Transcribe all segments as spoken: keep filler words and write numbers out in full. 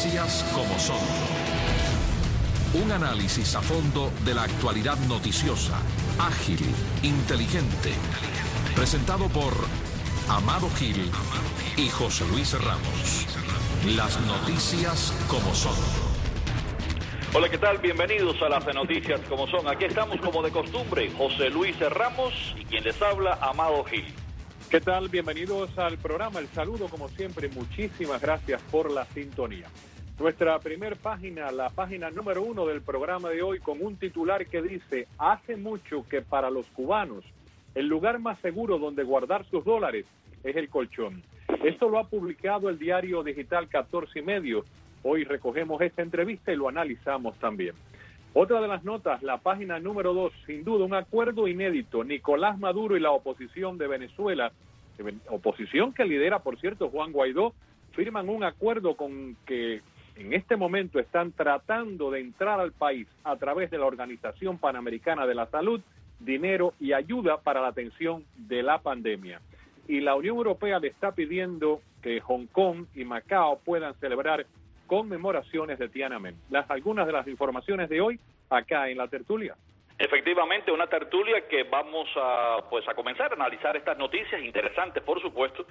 noticias como son. Un análisis a fondo de la actualidad noticiosa, ágil, inteligente. Presentado por Amado Gil y José Luis Ramos. Las noticias como son. Hola, ¿qué tal? Bienvenidos a las noticias como son. Aquí estamos como de costumbre, José Luis Ramos y quien les habla, Amado Gil. ¿Qué tal? Bienvenidos al programa. El saludo, como siempre, muchísimas gracias por la sintonía. Nuestra primer página, la página número uno del programa de hoy, con un titular que dice: hace mucho que para los cubanos el lugar más seguro donde guardar sus dólares es el colchón. Esto lo ha publicado el diario digital catorce y medio. Hoy recogemos esta entrevista y lo analizamos también. Otra de las notas, la página número dos, sin duda un acuerdo inédito. Nicolás Maduro y la oposición de Venezuela, oposición que lidera, por cierto, Juan Guaidó, firman un acuerdo con que en este momento están tratando de entrar al país a través de la Organización Panamericana de la Salud, dinero y ayuda para la atención de la pandemia. Y la Unión Europea le está pidiendo que Hong Kong y Macao puedan celebrar conmemoraciones de Tiananmen. Las algunas de las informaciones de hoy acá en la tertulia. Efectivamente, una tertulia que vamos a pues a comenzar a analizar estas noticias interesantes, por supuesto,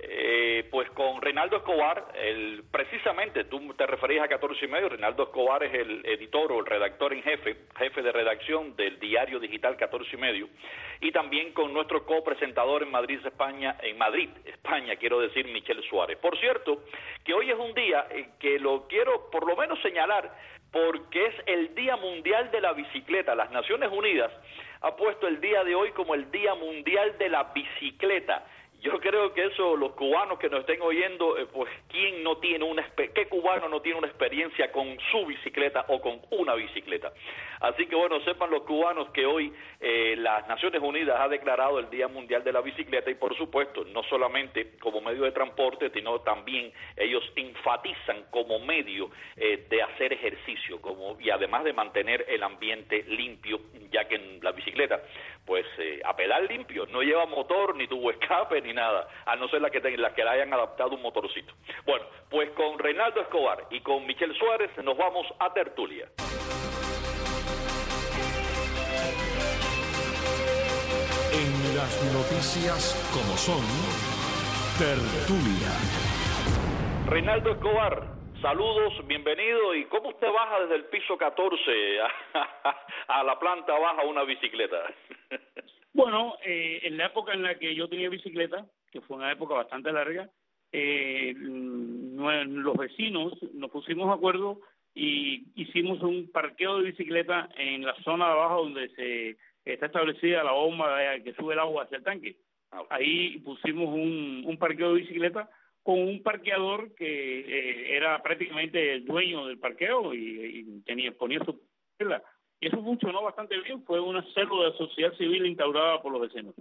eh, pues con Reinaldo Escobar, el, precisamente tú te referías a catorce y medio, Reinaldo Escobar es el editor o el redactor en jefe, jefe de redacción del diario digital catorce y medio, y también con nuestro copresentador en Madrid, España, en Madrid, España, quiero decir, Michel Suárez. Por cierto, que hoy es un día eh, que lo quiero por lo menos señalar, porque es el Día Mundial de la Bicicleta. Las Naciones Unidas ha puesto el día de hoy como el Día Mundial de la Bicicleta. Yo creo que eso, los cubanos que nos estén oyendo, eh, pues ¿quién no tiene una, qué cubano no tiene una experiencia con su bicicleta o con una bicicleta? Así que bueno, sepan los cubanos que hoy eh, las Naciones Unidas ha declarado el Día Mundial de la Bicicleta y por supuesto, no solamente como medio de transporte, sino también ellos enfatizan como medio eh, de hacer ejercicio como y además de mantener el ambiente limpio, ya que en la bicicleta, pues eh, a pedal limpio, no lleva motor, ni tubo escape, ni nada, a no ser la que, te, la que le hayan adaptado un motorcito. Bueno, pues con Reinaldo Escobar y con Michel Suárez nos vamos a tertulia. En las noticias como son, tertulia. Reinaldo Escobar, saludos, bienvenido. ¿Y cómo usted baja desde el piso catorce a, a la planta baja una bicicleta? Bueno, eh, en la época en la que yo tenía bicicleta, que fue una época bastante larga, eh, los vecinos nos pusimos de acuerdo y hicimos un parqueo de bicicleta en la zona de abajo donde se está establecida la bomba que sube el agua hacia el tanque. Ahí pusimos un, un parqueo de bicicleta con un parqueador que eh, era prácticamente el dueño del parqueo y, y tenía ponía su bicicleta. Y eso funcionó bastante bien, fue una célula de sociedad civil instaurada por los vecinos.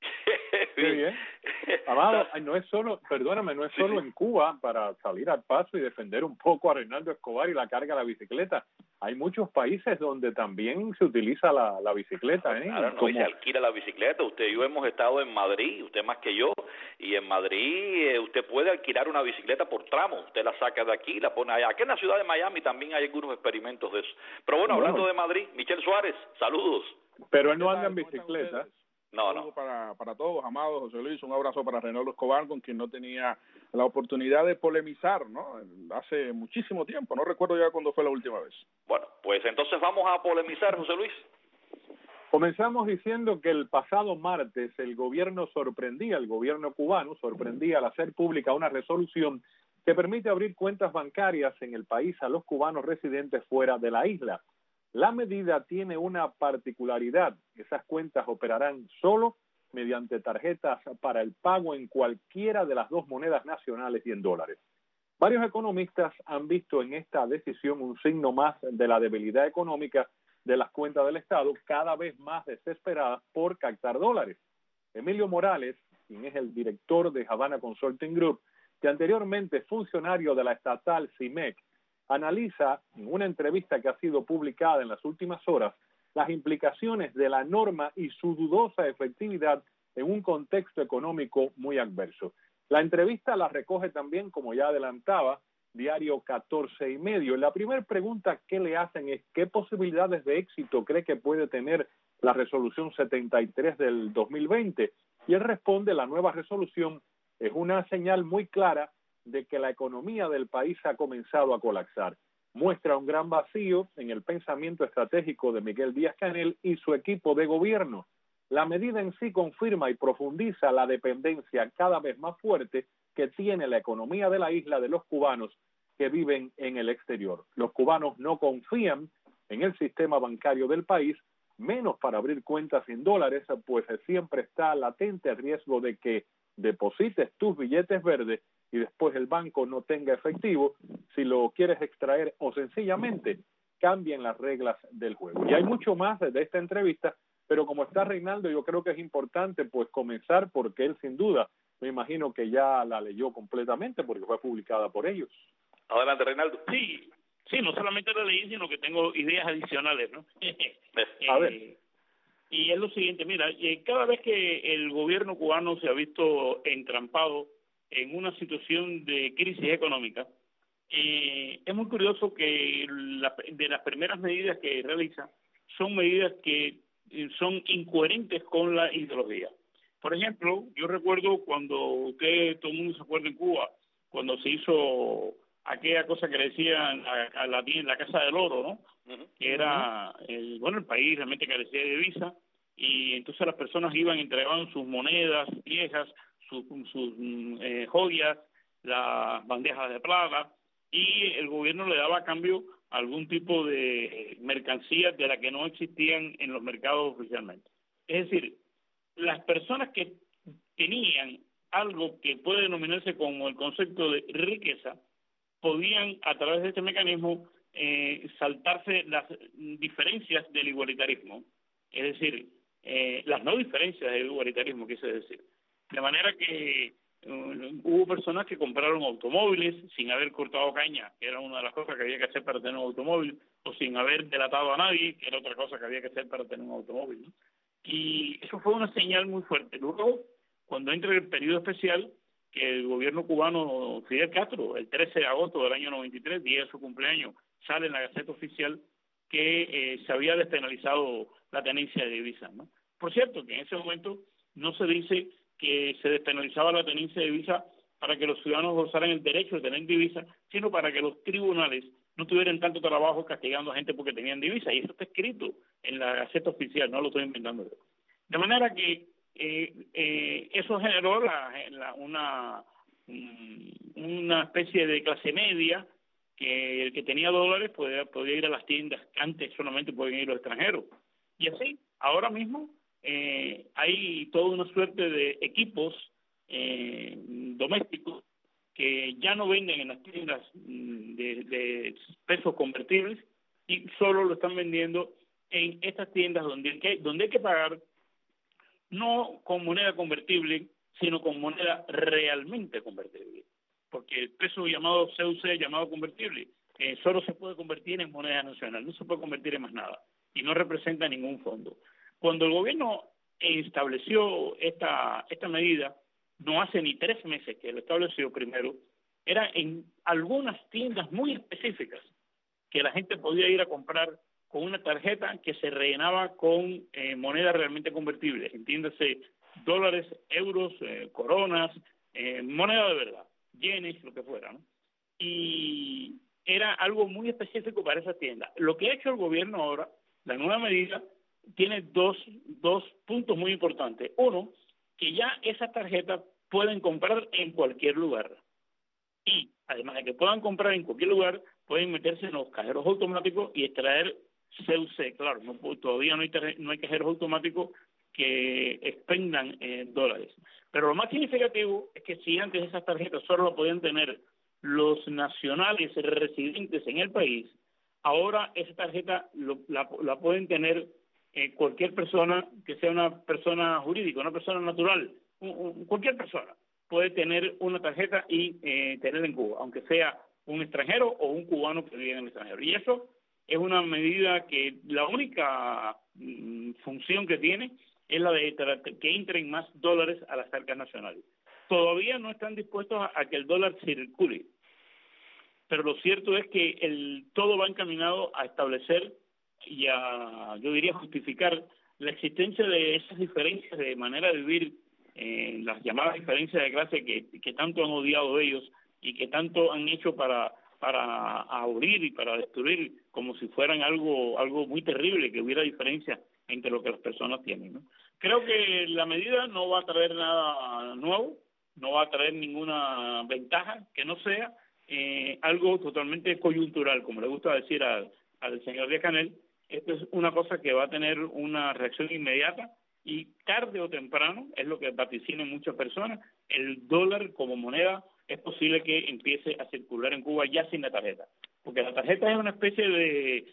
Qué bien. Amado, no es solo, perdóname, no es solo sí, sí. en Cuba para salir al paso y defender un poco a Reinaldo Escobar y la carga de la bicicleta. Hay muchos países donde también se utiliza la, la bicicleta, ¿eh? Claro, no, Como... y se alquila la bicicleta. Usted y yo hemos estado en Madrid, usted más que yo, y en Madrid eh, usted puede alquilar una bicicleta por tramo. Usted la saca de aquí, la pone allá. Aquí en la ciudad de Miami también hay algunos experimentos de eso. Pero bueno, bueno, hablando de Madrid, Michel Suárez, saludos. Pero él no anda en bicicleta. No, no. Para, para todos, amados, José Luis, un abrazo para Reinaldo Escobar, con quien no tenía la oportunidad de polemizar, ¿no? Hace muchísimo tiempo, no recuerdo ya cuándo fue la última vez. Bueno, pues entonces vamos a polemizar, José Luis. Comenzamos diciendo que el pasado martes el gobierno sorprendía, el gobierno cubano sorprendía al hacer pública una resolución que permite abrir cuentas bancarias en el país a los cubanos residentes fuera de la isla. La medida tiene una particularidad: esas cuentas operarán solo mediante tarjetas para el pago en cualquiera de las dos monedas nacionales y en dólares. Varios economistas han visto en esta decisión un signo más de la debilidad económica de las cuentas del Estado, cada vez más desesperadas por captar dólares. Emilio Morales, quien es el director de Havana Consulting Group, que anteriormente funcionario de la estatal CIMEC, analiza en una entrevista que ha sido publicada en las últimas horas las implicaciones de la norma y su dudosa efectividad en un contexto económico muy adverso. La entrevista la recoge también, como ya adelantaba, Diario catorce y medio. La primera pregunta que le hacen es ¿qué posibilidades de éxito cree que puede tener la resolución setenta y tres del dos mil veinte? Y él responde, la nueva resolución es una señal muy clara de que la economía del país ha comenzado a colapsar. Muestra un gran vacío en el pensamiento estratégico de Miguel Díaz-Canel y su equipo de gobierno. La medida en sí confirma y profundiza la dependencia cada vez más fuerte que tiene la economía de la isla de los cubanos que viven en el exterior. Los cubanos no confían en el sistema bancario del país, menos para abrir cuentas en dólares, pues siempre está latente el riesgo de que deposites tus billetes verdes y después el banco no tenga efectivo si lo quieres extraer o sencillamente cambien las reglas del juego. Y hay mucho más de esta entrevista, pero como está Reinaldo, yo creo que es importante pues comenzar porque él sin duda, me imagino que ya la leyó completamente porque fue publicada por ellos. Adelante, Reinaldo. Sí, sí, no solamente la leí, sino que tengo ideas adicionales, ¿no? A ver. Eh, y es lo siguiente, mira, eh, cada vez que el gobierno cubano se ha visto entrampado en una situación de crisis económica, eh, es muy curioso que la, de las primeras medidas que realiza son medidas que son incoherentes con la ideología. Por ejemplo, yo recuerdo cuando usted, todo el mundo se acuerda en Cuba, cuando se hizo aquella cosa que le decían a, a la, la Casa del Oro, ¿no? Uh-huh. Que era, el, bueno, el país realmente carecía de divisa, y entonces las personas iban y entregaban sus monedas viejas, sus, sus eh, joyas, las bandejas de plata, y el gobierno le daba a cambio algún tipo de mercancías de la que no existían en los mercados oficialmente. Es decir, las personas que tenían algo que puede denominarse como el concepto de riqueza, podían a través de este mecanismo eh, saltarse las diferencias del igualitarismo, es decir, eh, las no diferencias del igualitarismo, quise decir. De manera que uh, hubo personas que compraron automóviles sin haber cortado caña, que era una de las cosas que había que hacer para tener un automóvil, o sin haber delatado a nadie, que era otra cosa que había que hacer para tener un automóvil, ¿no? Y eso fue una señal muy fuerte. Luego, cuando entra el periodo especial, que el gobierno cubano, Fidel Castro, el trece de agosto del año noventa y tres, día de su cumpleaños, sale en la Gaceta Oficial que eh, se había despenalizado la tenencia de divisas, ¿no? Por cierto, que en ese momento no se dice que se despenalizaba la tenencia de divisas para que los ciudadanos gozaran el derecho de tener divisas, sino para que los tribunales no tuvieran tanto trabajo castigando a gente porque tenían divisas, y eso está escrito en la Gaceta Oficial, no lo estoy inventando yo. De manera que eh, eh, eso generó la, la, una, una especie de clase media, que el que tenía dólares podía, podía ir a las tiendas que antes solamente podían ir los extranjeros. Y así, ahora mismo eh, hay toda una suerte de equipos eh, domésticos que ya no venden en las tiendas de, de pesos convertibles y solo lo están vendiendo en estas tiendas donde hay que, donde hay que pagar no con moneda convertible, sino con moneda realmente convertible. Porque el peso llamado C U C, llamado convertible, eh, solo se puede convertir en moneda nacional, no se puede convertir en más nada, y no representa ningún fondo. Cuando el gobierno estableció esta, esta medida, no hace ni tres meses que lo estableció primero, era en algunas tiendas muy específicas que la gente podía ir a comprar con una tarjeta que se rellenaba con eh, moneda realmente convertible, entiéndase dólares, euros, eh, coronas, eh, moneda de verdad, yenes, lo que fuera, ¿no? Y era algo muy específico para esa tienda. Lo que ha hecho el gobierno ahora, la nueva medida, tiene dos, dos puntos muy importantes. Uno, que ya esas tarjetas pueden comprar en cualquier lugar. Y además de que puedan comprar en cualquier lugar, pueden meterse en los cajeros automáticos y extraer C U C. Claro, no, todavía no hay, no hay cajeros automáticos que expendan eh, dólares. Pero lo más significativo es que si antes esas tarjetas solo lo podían tener los nacionales residentes en el país, ahora esa tarjeta lo, la, la pueden tener eh, cualquier persona que sea una persona jurídica, una persona natural, un, un, cualquier persona puede tener una tarjeta y eh, tenerla en Cuba, aunque sea un extranjero o un cubano que vive en el extranjero. Y eso es una medida que la única mm, función que tiene es la de que entren más dólares a las arcas nacionales. Todavía no están dispuestos a, a que el dólar circule. pero lo cierto es que el todo va encaminado a establecer y a, yo diría, justificar la existencia de esas diferencias de manera de vivir, eh, las llamadas diferencias de clase que, que tanto han odiado ellos y que tanto han hecho para para abrir y para destruir como si fueran algo algo muy terrible, que hubiera diferencia entre lo que las personas tienen, ¿no? Creo que la medida no va a traer nada nuevo, no va a traer ninguna ventaja que no sea eh, algo totalmente coyuntural, como le gusta decir al, al señor Díaz-Canel. Esto es una cosa que va a tener una reacción inmediata y tarde o temprano, es lo que vaticinan muchas personas, el dólar como moneda es posible que empiece a circular en Cuba ya sin la tarjeta, porque la tarjeta es una especie de,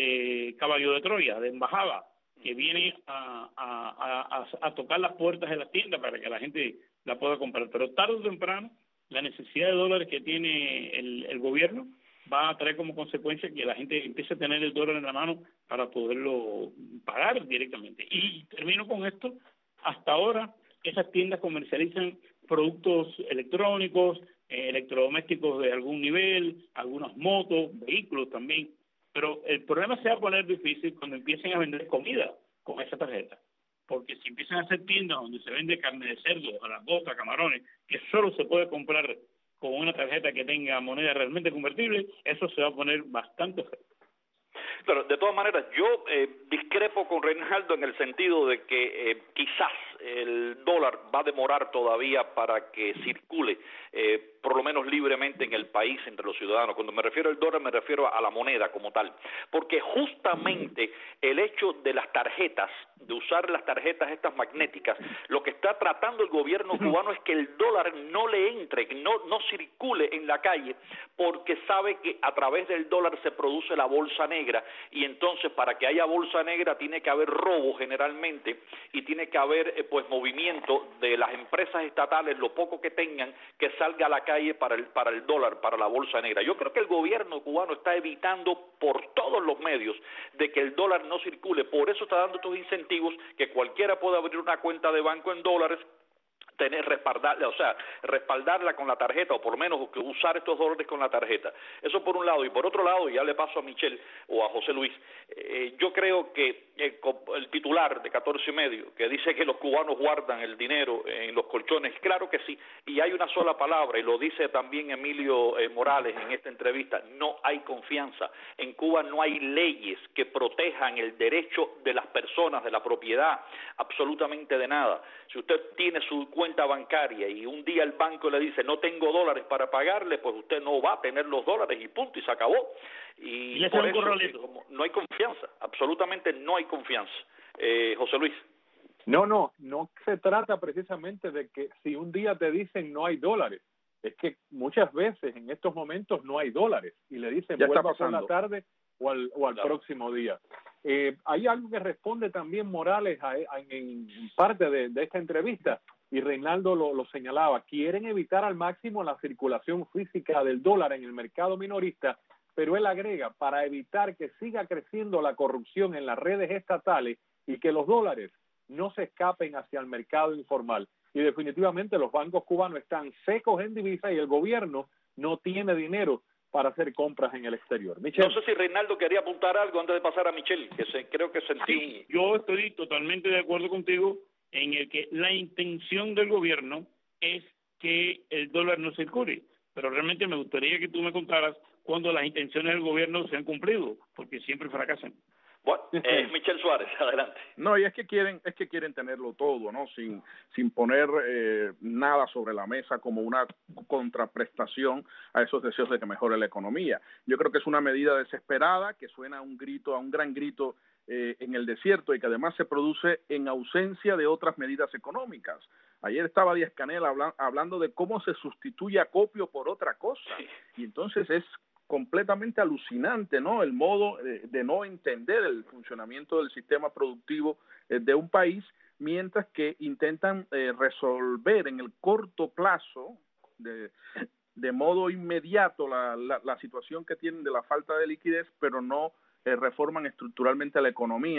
de caballo de Troya, de embajada, que viene a, a, a, a tocar las puertas de las tiendas para que la gente la pueda comprar, pero tarde o temprano la necesidad de dólares que tiene el, el gobierno va a traer como consecuencia que la gente empiece a tener el dólar en la mano para poderlo pagar directamente. Y termino con esto, hasta ahora esas tiendas comercializan productos electrónicos, eh, electrodomésticos de algún nivel, algunas motos, vehículos también, pero el problema se va a poner difícil cuando empiecen a vender comida con esa tarjeta, porque si empiezan a hacer tiendas donde se vende carne de cerdo, langosta, camarones, que solo se puede comprar con una tarjeta que tenga moneda realmente convertible, eso se va a poner bastante feo. Claro, de todas maneras, yo eh, discrepo con Reinaldo en el sentido de que eh, quizás el dólar va a demorar todavía para que circule, eh, por lo menos libremente en el país entre los ciudadanos. Cuando me refiero al dólar me refiero a la moneda como tal, porque justamente el hecho de las tarjetas, de usar las tarjetas estas magnéticas, lo que está tratando el gobierno cubano es que el dólar no le entre, que no, no circule en la calle, porque sabe que a través del dólar se produce la bolsa negra, y entonces para que haya bolsa negra tiene que haber robo generalmente, y tiene que haber eh, pues movimiento de las empresas estatales, lo poco que tengan, que salga a la calle para el, para el dólar, para la bolsa negra. Yo creo que el gobierno cubano está evitando por todos los medios de que el dólar no circule, por eso está dando estos incentivos que cualquiera pueda abrir una cuenta de banco en dólares, tener respaldarla, o sea, respaldarla con la tarjeta, o por lo menos usar estos dólares con la tarjeta. Eso por un lado. Y por otro lado, y ya le paso a Michelle o a José Luis, eh, yo creo que el, el titular de catorce y medio, que dice que los cubanos guardan el dinero en los colchones, claro que sí, y hay una sola palabra, y lo dice también Emilio eh, Morales en esta entrevista: no hay confianza. En Cuba no hay leyes que protejan el derecho de las personas, de la propiedad, absolutamente de nada. Si usted tiene su cuenta bancaria y un día el banco le dice no tengo dólares para pagarle, pues usted no va a tener los dólares y punto, y se acabó. Y, y por eso como no hay confianza, absolutamente no hay confianza. Eh, José Luis. No, no, no se trata precisamente de que si un día te dicen no hay dólares, es que muchas veces en estos momentos no hay dólares y le dicen ya vuelva por la tarde o al, o al claro. próximo día. Eh, hay algo que responde también Morales a, a, en, en parte de, de esta entrevista, y Reinaldo lo, lo señalaba: quieren evitar al máximo la circulación física del dólar en el mercado minorista, pero él agrega, para evitar que siga creciendo la corrupción en las redes estatales y que los dólares no se escapen hacia el mercado informal. Y definitivamente los bancos cubanos están secos en divisa y el gobierno no tiene dinero para hacer compras en el exterior. Michelle. No sé si Reinaldo quería apuntar algo antes de pasar a Michelle, que se, creo que sentí... Sí, yo estoy totalmente de acuerdo contigo en el que la intención del gobierno es que el dólar no circule, pero realmente me gustaría que tú me contaras cuándo las intenciones del gobierno se han cumplido, porque siempre fracasan. Bueno, eh, Michelle Suárez, adelante. No, y es que quieren, es que quieren tenerlo todo, ¿no? Sin, sin poner eh, nada sobre la mesa como una contraprestación a esos deseos de que mejore la economía. Yo creo que es una medida desesperada que suena a un grito, a un gran grito eh, en el desierto, y que además se produce en ausencia de otras medidas económicas. Ayer estaba Díaz-Canel habla, hablando de cómo se sustituye acopio por otra cosa, y entonces es completamente alucinante, ¿no? El modo de, de no entender el funcionamiento del sistema productivo eh, de un país, mientras que intentan eh, resolver en el corto plazo, de, de modo inmediato, la, la, la situación que tienen de la falta de liquidez, pero no eh, reforman estructuralmente la economía,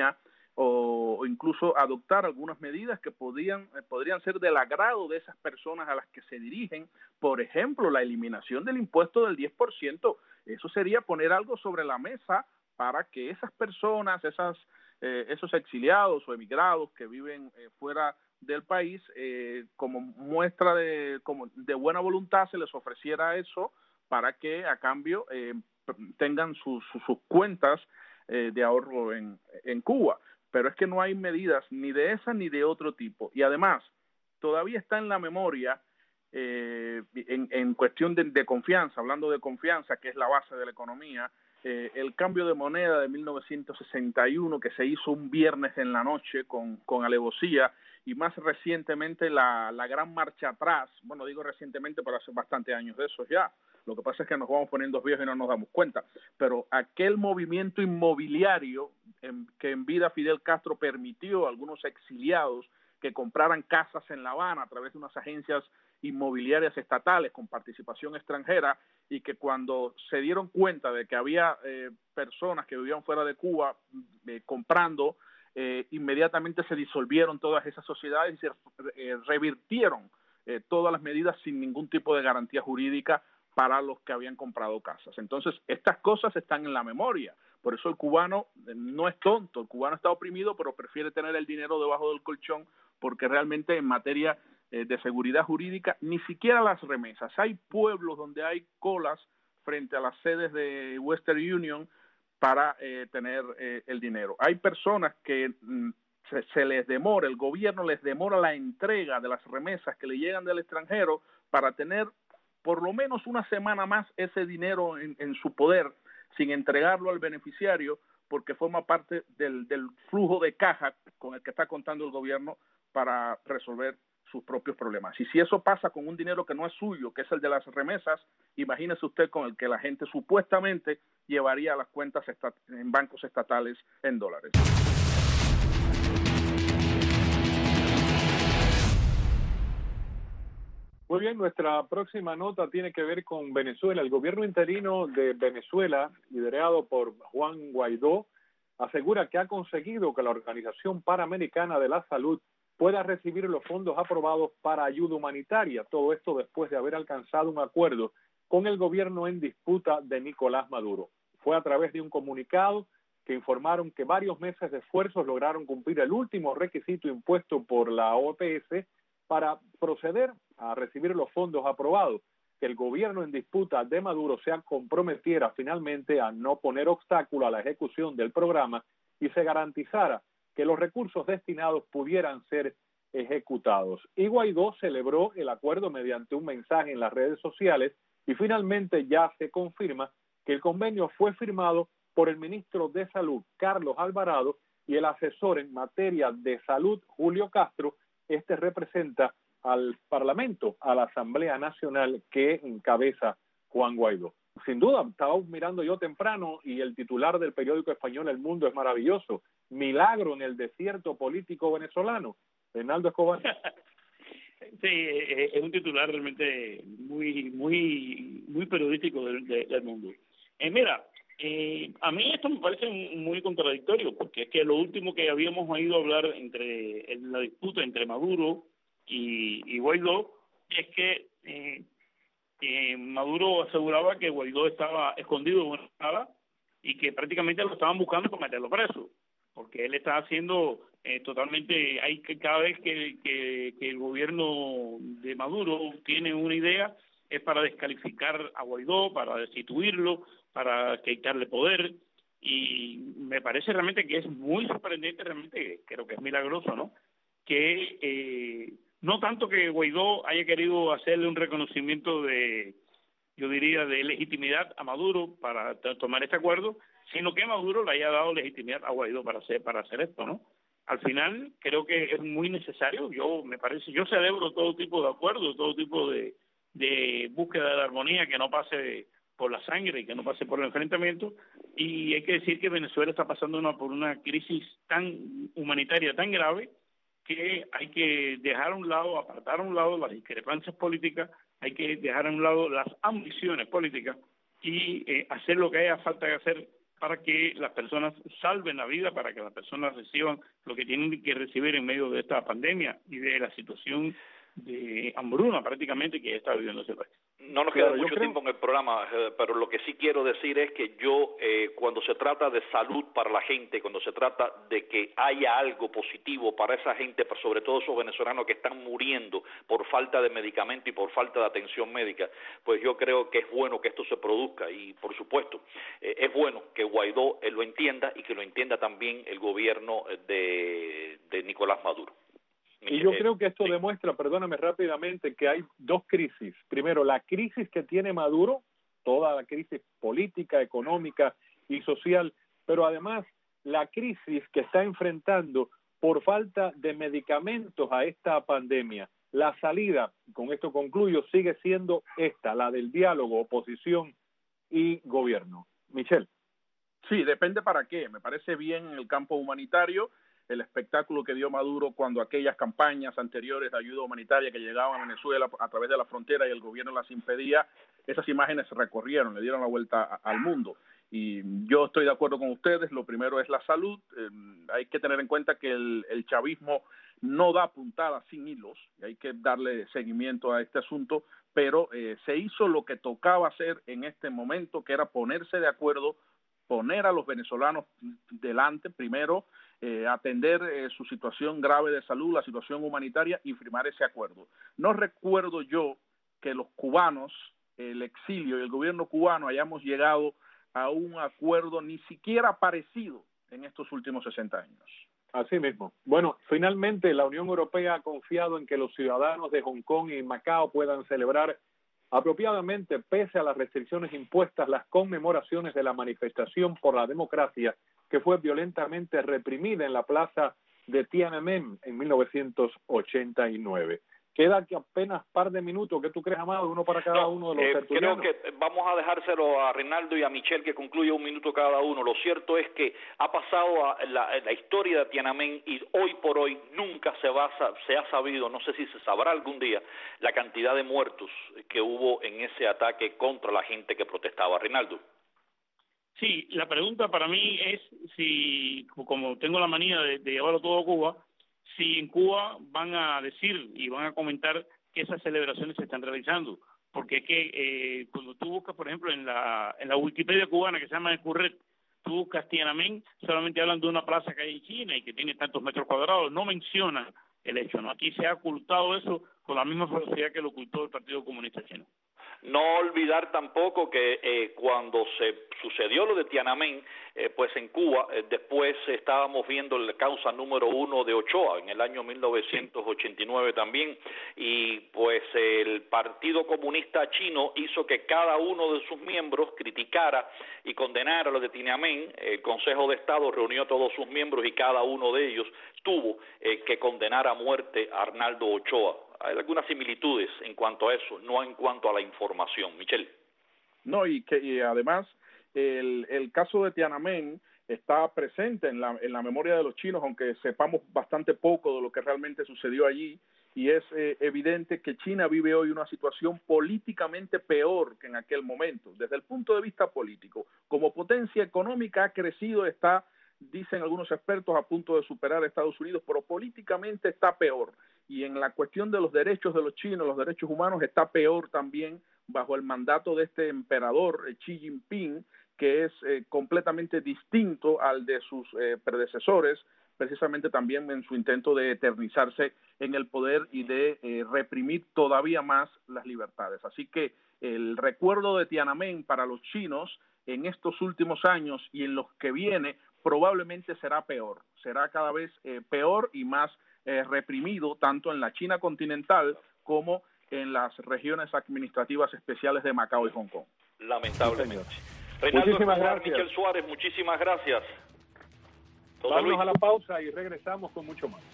o, o incluso adoptar algunas medidas que podían, eh, podrían ser del agrado de esas personas a las que se dirigen. Por ejemplo, la eliminación del impuesto del diez por ciento. Eso sería poner algo sobre la mesa para que esas personas, esas, eh, esos exiliados o emigrados que viven eh, fuera del país, eh, como muestra de, como de buena voluntad se les ofreciera eso para que a cambio eh, tengan sus, sus, sus cuentas eh, de ahorro en, en Cuba. Pero es que no hay medidas ni de esa ni de otro tipo. Y además, todavía está en la memoria, eh, en, en cuestión de, de confianza, hablando de confianza, que es la base de la economía, eh, el cambio de moneda de mil novecientos sesenta y uno que se hizo un viernes en la noche con, con alevosía, y más recientemente la, la gran marcha atrás, bueno, digo recientemente, pero hace bastante años de eso ya. Lo que pasa es que nos vamos poniendo viejos y no nos damos cuenta. Pero aquel movimiento inmobiliario en, que en vida Fidel Castro permitió a algunos exiliados que compraran casas en La Habana a través de unas agencias inmobiliarias estatales con participación extranjera, y que cuando se dieron cuenta de que había eh, personas que vivían fuera de Cuba eh, comprando, eh, inmediatamente se disolvieron todas esas sociedades y se eh, revirtieron eh, todas las medidas sin ningún tipo de garantía jurídica para los que habían comprado casas. Entonces, estas cosas están en la memoria. Por eso el cubano no es tonto, el cubano está oprimido, pero prefiere tener el dinero debajo del colchón, porque realmente en materia eh, de seguridad jurídica, ni siquiera las remesas. Hay pueblos donde hay colas frente a las sedes de Western Union para eh, tener eh, el dinero. Hay personas que mm, se, se les demora, el gobierno les demora la entrega de las remesas que le llegan del extranjero para tener por lo menos una semana más ese dinero en, en su poder, sin entregarlo al beneficiario, porque forma parte del, del flujo de caja con el que está contando el gobierno para resolver sus propios problemas. Y si eso pasa con un dinero que no es suyo, que es el de las remesas, imagínese usted con el que la gente supuestamente llevaría a las cuentas estat- en bancos estatales en dólares. Muy bien, nuestra próxima nota tiene que ver con Venezuela. El gobierno interino de Venezuela, liderado por Juan Guaidó, asegura que ha conseguido que la Organización Panamericana de la Salud pueda recibir los fondos aprobados para ayuda humanitaria. Todo esto después de haber alcanzado un acuerdo con el gobierno en disputa de Nicolás Maduro. Fue a través de un comunicado que informaron que varios meses de esfuerzos lograron cumplir el último requisito impuesto por la O P S para proceder a recibir los fondos aprobados, que el gobierno en disputa de Maduro se comprometiera finalmente a no poner obstáculo a la ejecución del programa y se garantizara que los recursos destinados pudieran ser ejecutados. Y Guaidó celebró el acuerdo mediante un mensaje en las redes sociales y finalmente ya se confirma que el convenio fue firmado por el ministro de Salud, Carlos Alvarado, y el asesor en materia de salud, Julio Castro. Este representa al Parlamento, a la Asamblea Nacional que encabeza Juan Guaidó. Sin duda, estaba mirando yo temprano y el titular del periódico español El Mundo es maravilloso. Milagro en el desierto político venezolano. Reinaldo Escobar. Sí, es un titular realmente muy muy muy periodístico del, del mundo. Eh, mira, eh, a mí esto me parece muy contradictorio, porque es que lo último que habíamos oído hablar entre en la disputa entre Maduro y, y Guaidó es que eh, eh, Maduro aseguraba que Guaidó estaba escondido en una sala y que prácticamente lo estaban buscando para meterlo preso, porque él está haciendo eh, totalmente, hay que cada vez que, que, que el gobierno de Maduro tiene una idea es para descalificar a Guaidó, para destituirlo, para quitarle poder, y me parece realmente que es muy sorprendente, realmente creo que es milagroso, ¿no? Que eh, no tanto que Guaidó haya querido hacerle un reconocimiento de, yo diría, de legitimidad a Maduro para tomar este acuerdo, sino que Maduro le haya dado legitimidad a Guaidó para hacer para hacer esto, ¿no? Al final creo que es muy necesario. Yo me parece, yo celebro todo tipo de acuerdos, todo tipo de, de búsqueda de armonía que no pase por la sangre y que no pase por el enfrentamiento. Y hay que decir que Venezuela está pasando una, por una crisis tan humanitaria tan grave que hay que dejar a un lado, apartar a un lado las discrepancias políticas, hay que dejar a un lado las ambiciones políticas y eh, hacer lo que haya falta de hacer para que las personas salven la vida, para que las personas reciban lo que tienen que recibir en medio de esta pandemia y de la situación de hambruna prácticamente que está viviendo ese país. No nos queda Claro, yo mucho creo- tiempo en el programa, eh, pero lo que sí quiero decir es que yo, eh, cuando se trata de salud para la gente, cuando se trata de que haya algo positivo para esa gente, pero sobre todo esos venezolanos que están muriendo por falta de medicamento y por falta de atención médica, pues yo creo que es bueno que esto se produzca y, por supuesto, eh, es bueno que Guaidó eh, lo entienda y que lo entienda también el gobierno de, de Nicolás Maduro. Y yo Eh, creo que esto sí. demuestra, perdóname rápidamente, que hay dos crisis. Primero, la crisis que tiene Maduro, toda la crisis política, económica y social, pero además la crisis que está enfrentando por falta de medicamentos a esta pandemia. La salida, con esto concluyo, sigue siendo esta, la del diálogo, oposición y gobierno. Michelle. Sí, depende para qué. Me parece bien en el campo humanitario el espectáculo que dio Maduro cuando aquellas campañas anteriores de ayuda humanitaria que llegaban a Venezuela a través de la frontera y el gobierno las impedía, esas imágenes se recorrieron, le dieron la vuelta a, al mundo. Y yo estoy de acuerdo con ustedes, lo primero es la salud. Eh, hay que tener en cuenta que el, el chavismo no da puntadas sin hilos, y hay que darle seguimiento a este asunto, pero eh, se hizo lo que tocaba hacer en este momento, que era ponerse de acuerdo, poner a los venezolanos delante primero, eh, atender eh, su situación grave de salud, la situación humanitaria y firmar ese acuerdo. No recuerdo yo que los cubanos, el exilio y el gobierno cubano hayamos llegado a un acuerdo ni siquiera parecido en estos últimos sesenta años. Así mismo. Bueno, finalmente la Unión Europea ha confiado en que los ciudadanos de Hong Kong y Macao puedan celebrar apropiadamente, pese a las restricciones impuestas, las conmemoraciones de la manifestación por la democracia que fue violentamente reprimida en la plaza de Tiananmen en mil novecientos ochenta y nueve. Queda aquí apenas par de minutos. ¿Qué tú crees, Amado? Uno para cada No, uno de los eh, tertulianos. creo que vamos a dejárselo a Reinaldo y a Michelle que concluya un minuto cada uno. Lo cierto es que ha pasado a la, la historia de Tiananmen y hoy por hoy nunca se, va, se ha sabido, no sé si se sabrá algún día, la cantidad de muertos que hubo en ese ataque contra la gente que protestaba. Reinaldo. Sí, la pregunta para mí es si, como tengo la manía de, de llevarlo todo a Cuba, si en Cuba van a decir y van a comentar que esas celebraciones se están realizando, porque es que eh, cuando tú buscas, por ejemplo, en la en la Wikipedia cubana que se llama Escurret, tú buscas Tiananmen, solamente hablan de una plaza que hay en China y que tiene tantos metros cuadrados, no mencionan el hecho, ¿no? Aquí se ha ocultado eso con la misma velocidad que lo ocultó el Partido Comunista Chino. No olvidar tampoco que eh, cuando se sucedió lo de Tiananmen, eh, pues en Cuba, eh, después estábamos viendo la causa número uno de Ochoa en el año mil novecientos ochenta y nueve también, y pues el Partido Comunista Chino hizo que cada uno de sus miembros criticara y condenara lo de Tiananmen. El Consejo de Estado reunió a todos sus miembros y cada uno de ellos tuvo eh, que condenar a muerte a Arnaldo Ochoa. Hay algunas similitudes en cuanto a eso, no en cuanto a la información. Michelle. No, y que y además el, el caso de Tiananmen está presente en la, en la memoria de los chinos, aunque sepamos bastante poco de lo que realmente sucedió allí, y es eh, evidente que China vive hoy una situación políticamente peor que en aquel momento. Desde el punto de vista político, como potencia económica ha crecido, está, dicen algunos expertos, a punto de superar a Estados Unidos, pero políticamente está peor. Y en la cuestión de los derechos de los chinos, los derechos humanos, está peor también bajo el mandato de este emperador eh, Xi Jinping, que es eh, completamente distinto al de sus eh, predecesores, precisamente también en su intento de eternizarse en el poder y de eh, reprimir todavía más las libertades. Así que el recuerdo de Tiananmen para los chinos en estos últimos años y en los que viene probablemente será peor, será cada vez eh, peor y más eh, reprimido tanto en la China continental como en las regiones administrativas especiales de Macao y Hong Kong. Lamentablemente. Sí, Reinaldo muchísimas Escobar, gracias. Michelle Suárez, muchísimas gracias. José Vámonos Luis. a la pausa y regresamos con mucho más.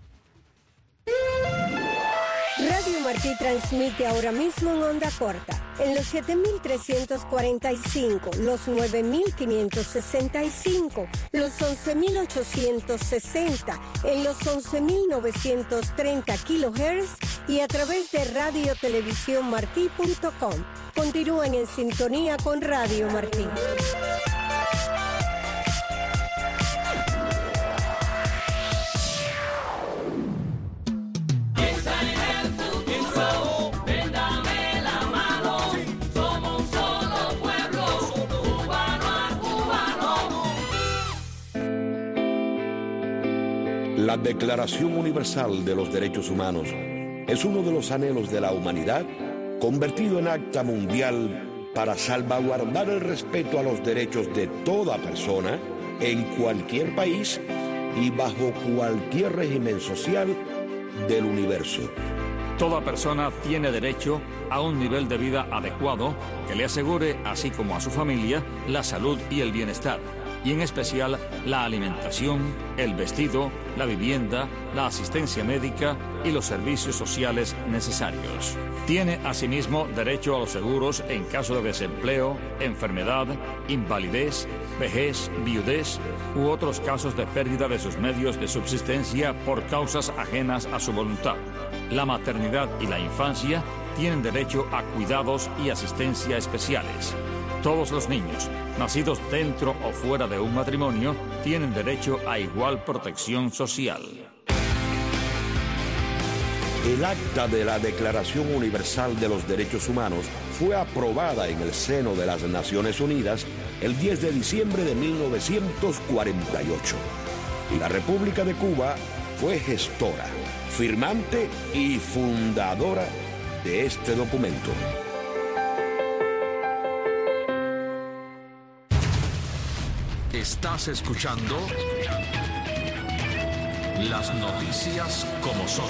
Radio Martí transmite ahora mismo en onda corta, En los siete mil trescientos cuarenta y cinco, los nueve mil quinientos sesenta y cinco, los once mil ochocientos sesenta, en los once mil novecientos treinta kilohertz y a través de radio televisión martí punto com. Continúen en sintonía con Radio Martí. La Declaración Universal de los Derechos Humanos es uno de los anhelos de la humanidad convertido en acta mundial para salvaguardar el respeto a los derechos de toda persona en cualquier país y bajo cualquier régimen social del universo. Toda persona tiene derecho a un nivel de vida adecuado que le asegure, así como a su familia, la salud y el bienestar, y en especial la alimentación, el vestido, la vivienda, la asistencia médica y los servicios sociales necesarios. Tiene asimismo derecho a los seguros en caso de desempleo, enfermedad, invalidez, vejez, viudez u otros casos de pérdida de sus medios de subsistencia por causas ajenas a su voluntad. La maternidad y la infancia tienen derecho a cuidados y asistencia especiales. Todos los niños, nacidos dentro o fuera de un matrimonio, tienen derecho a igual protección social. El acta de la Declaración Universal de los Derechos Humanos fue aprobada en el seno de las Naciones Unidas el diez de diciembre de mil novecientos cuarenta y ocho. Y la República de Cuba fue gestora, firmante y fundadora de este documento. Estás escuchando las noticias como son.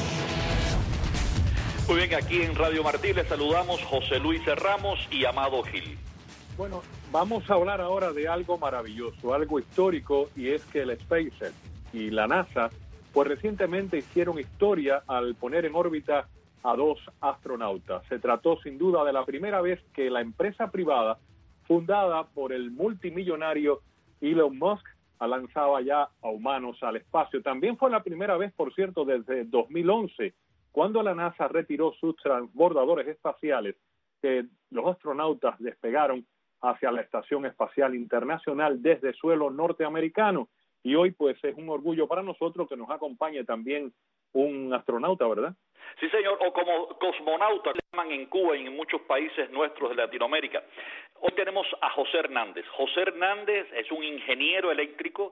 Muy bien, aquí en Radio Martí les saludamos José Luis Ramos y Amado Gil. Bueno, vamos a hablar ahora de algo maravilloso, algo histórico, y es que el SpaceX y la NASA pues recientemente hicieron historia al poner en órbita a dos astronautas. Se trató sin duda de la primera vez que la empresa privada, fundada por el multimillonario Elon Musk, lanzaba ya a humanos al espacio. También fue la primera vez, por cierto, desde dos mil once, cuando la NASA retiró sus transbordadores espaciales, que los astronautas despegaron hacia la Estación Espacial Internacional desde suelo norteamericano. Y hoy, pues, es un orgullo para nosotros que nos acompañe también un astronauta, ¿verdad? Sí, señor, o como cosmonauta, que llaman en Cuba y en muchos países nuestros de Latinoamérica. Hoy tenemos a José Hernández. José Hernández es un ingeniero eléctrico,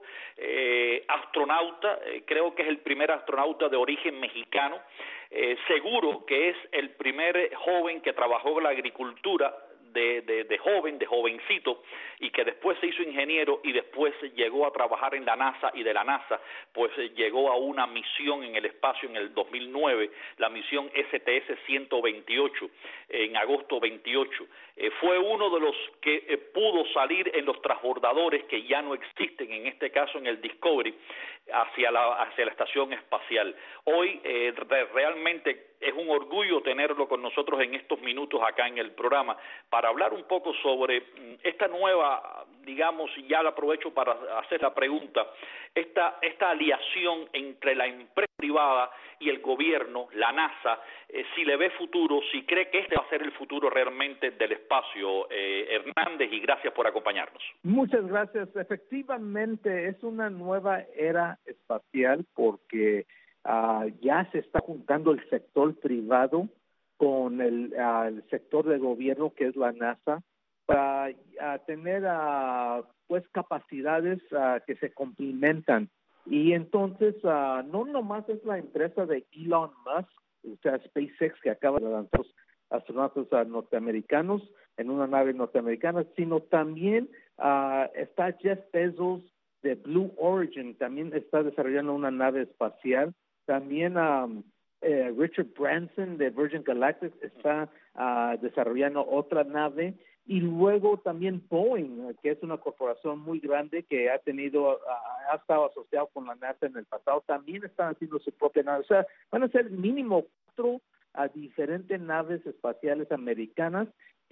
eh, astronauta, eh, creo que es el primer astronauta de origen mexicano. Eh, seguro que es el primer joven que trabajó en la agricultura, De, de, de joven, de jovencito, y que después se hizo ingeniero y después llegó a trabajar en la NASA, y de la NASA pues llegó a una misión en el espacio en el dos mil nueve, la misión S T S ciento veintiocho, en agosto veintiocho. Eh, fue uno de los que eh, pudo salir en los transbordadores que ya no existen, en este caso en el Discovery, hacia la, hacia la estación espacial. Hoy eh, re, realmente es un orgullo tenerlo con nosotros en estos minutos acá en el programa para hablar un poco sobre esta nueva, digamos, y ya la aprovecho para hacer la pregunta, esta, esta aliación entre la empresa privada y el gobierno, la NASA, eh, si le ve futuro, si cree que este va a ser el futuro realmente del espacio. eh, Hernández, y gracias por acompañarnos. Muchas gracias. Efectivamente, es una nueva era espacial porque uh, ya se está juntando el sector privado con el, uh, el sector de gobierno, que es la NASA, para uh, tener uh, pues capacidades uh, que se complementan. Y entonces, uh, no nomás es la empresa de Elon Musk, o sea, SpaceX, que acaba de lanzar astronautas uh, norteamericanos en una nave norteamericana, sino también uh, está Jeff Bezos de Blue Origin, también está desarrollando una nave espacial. También um, eh, Richard Branson de Virgin Galactic está uh, desarrollando otra nave. Y luego también Boeing, que es una corporación muy grande que ha tenido, uh, ha estado asociado con la NASA en el pasado, también están haciendo su propia nave. O sea, van a ser mínimo cuatro a diferentes naves espaciales americanas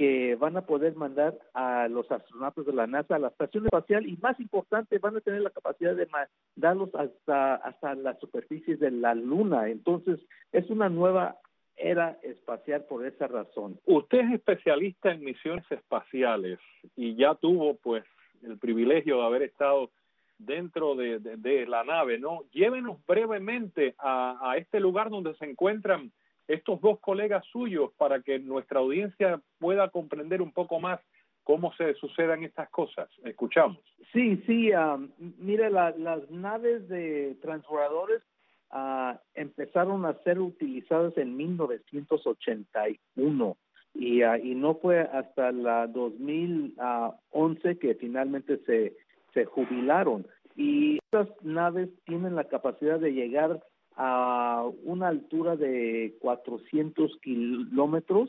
que van a poder mandar a los astronautas de la NASA a la estación espacial y, más importante, van a tener la capacidad de mandarlos hasta, hasta la superficie de la Luna. Entonces, es una nueva era espacial por esa razón. Usted es especialista en misiones espaciales y ya tuvo, pues, el privilegio de haber estado dentro de, de, de la nave, ¿no? Llévenos brevemente a, a este lugar donde se encuentran estos dos colegas suyos para que nuestra audiencia pueda comprender un poco más cómo se suceden estas cosas. Escuchamos. Sí, sí, um, mire, la, las naves de transbordadores uh, empezaron a ser utilizadas en mil novecientos ochenta y uno y, uh, y no fue hasta la dos mil once que finalmente se, se jubilaron. Y estas naves tienen la capacidad de llegar a una altura de cuatrocientos kilómetros,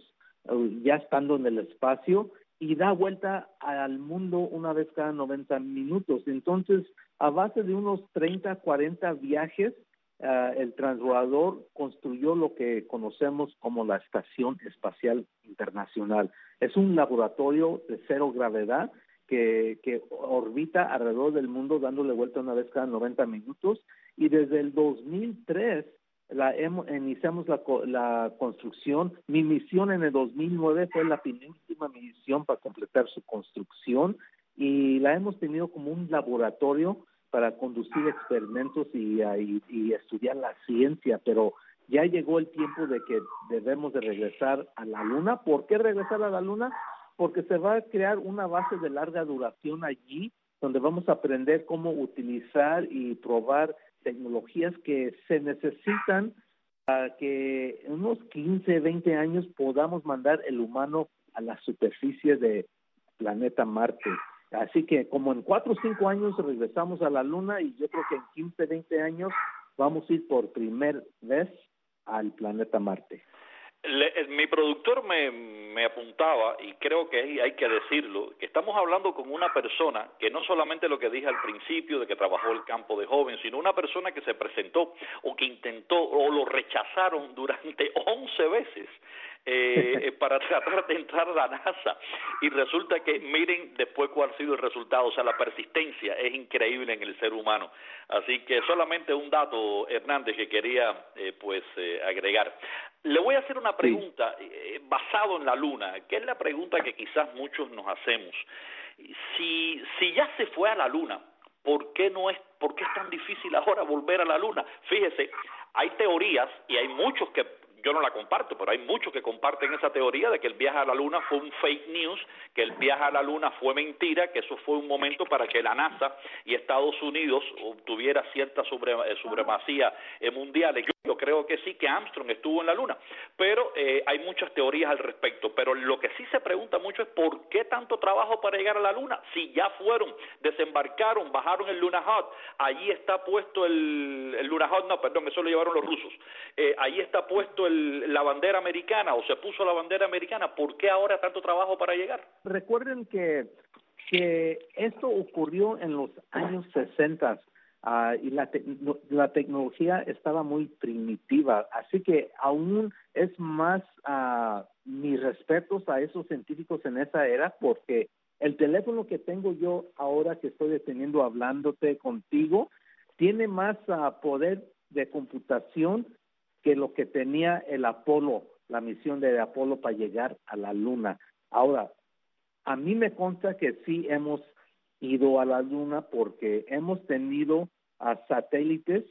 ya estando en el espacio, y da vuelta al mundo una vez cada noventa minutos. Entonces, a base de unos treinta, cuarenta viajes, uh, el transbordador construyó lo que conocemos como la Estación Espacial Internacional. Es un laboratorio de cero gravedad que, que orbita alrededor del mundo dándole vuelta una vez cada noventa minutos, y desde el dos mil tres la hemos, iniciamos la, la construcción. Mi misión en el dos mil nueve fue la penúltima misión para completar su construcción, y la hemos tenido como un laboratorio para conducir experimentos y, y, y estudiar la ciencia, pero ya llegó el tiempo de que debemos de regresar a la Luna. ¿Por qué regresar a la Luna? Porque se va a crear una base de larga duración allí, donde vamos a aprender cómo utilizar y probar tecnologías que se necesitan para que en unos quince, veinte años podamos mandar el humano a la superficie del planeta Marte. Así que como en cuatro o cinco años regresamos a la Luna, y yo creo que en quince, veinte años vamos a ir por primera vez al planeta Marte. Le, mi productor me, me apuntaba, y creo que hay, hay que decirlo, que estamos hablando con una persona que no solamente lo que dije al principio de que trabajó el campo de joven, sino una persona que se presentó o que intentó o lo rechazaron durante once veces eh, para tratar de entrar a la NASA, y resulta que miren después cuál ha sido el resultado. O sea, la persistencia es increíble en el ser humano. Así que solamente un dato, Hernández, que quería eh, pues eh, agregar. Le voy a hacer una pregunta eh, basado en la Luna, que es la pregunta que quizás muchos nos hacemos. Si, si ya se fue a la Luna, ¿por qué no es, por qué es tan difícil ahora volver a la Luna? Fíjese, hay teorías, y hay muchos que, yo no la comparto, pero hay muchos que comparten esa teoría de que el viaje a la Luna fue un fake news, que el viaje a la Luna fue mentira, que eso fue un momento para que la NASA y Estados Unidos obtuviera cierta supremacía eh, mundial. Yo, yo creo que sí, que Armstrong estuvo en la Luna, pero eh, hay muchas teorías al respecto. Pero lo que sí se pregunta mucho es ¿por qué tanto trabajo para llegar a la Luna? Si ya fueron, desembarcaron, bajaron el Lunar Hut, allí está puesto el, el Lunar Hut, no, perdón, eso lo llevaron los rusos, eh, allí está puesto el la bandera americana, o se puso la bandera americana. ¿Por qué ahora tanto trabajo para llegar? Recuerden que, que esto ocurrió en los años sesenta uh, y la, te la tecnología estaba muy primitiva, así que aún es más uh, mis respetos a esos científicos en esa era, porque el teléfono que tengo yo ahora que estoy deteniendo hablándote contigo tiene más uh, poder de computación que lo que tenía el Apolo, la misión de Apolo para llegar a la Luna. Ahora, a mí me consta que sí hemos ido a la Luna porque hemos tenido a satélites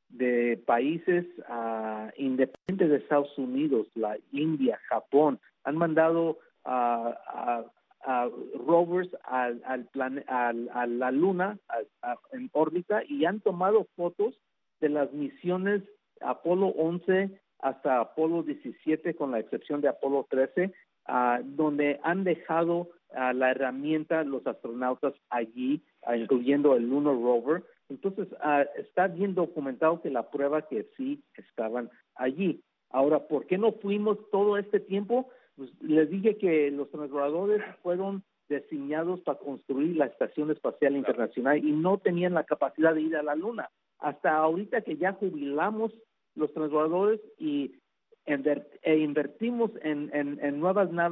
de países uh, independientes de Estados Unidos, la India, Japón, han mandado a uh, uh, uh, rovers al, al plane al, a la Luna a, a, en órbita, y han tomado fotos de las misiones Apolo once hasta Apolo diecisiete, con la excepción de Apolo trece, uh, donde han dejado uh, la herramienta los astronautas allí, uh, incluyendo el Lunar Rover. Entonces, uh, está bien documentado que la prueba que sí estaban allí. Ahora, ¿por qué no fuimos todo este tiempo? Pues les dije que los transbordadores fueron diseñados para construir la Estación Espacial Internacional y no tenían la capacidad de ir a la Luna. Hasta ahorita que ya jubilamos los transbordadores y inver e invertimos en, en, en nuevas naves